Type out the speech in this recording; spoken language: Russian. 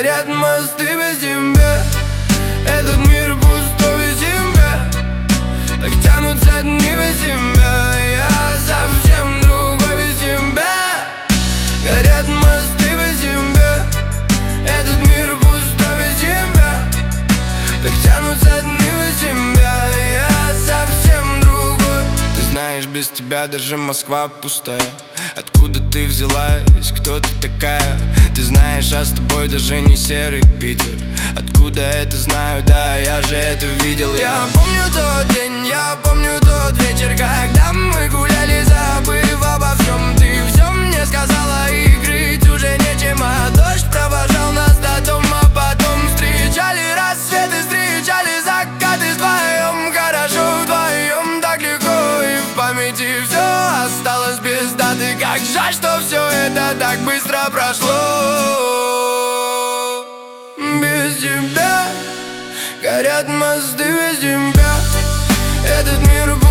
Горят мосты без тебя. Этот мир пустой без тебя. Так тянутся дни без тебя. Я совсем другой без тебя. Горят мосты без тебя. Этот мир пустой без тебя. Так тянутся дни без тебя. Я совсем другой. Ты знаешь, без тебя даже Москва пустая. Откуда ты взялась, кто ты такая? Ты знаешь, а с тобой даже не серый Питер. Откуда это знаю, да, я же это видел. Я помню тот день, я помню тот вечер, когда мы гуляли, забыв обо всем. Ты все мне сказала, и крыть уже нечем, а дождь провожал нас до дома. Потом встречали рассветы, встречали закаты вдвоем. Хорошо вдвоем, так легко, и в памяти все осталось без даты. Как жаль, что все это так быстро прошло. Без тебя горят мосты без тебя. Этот мир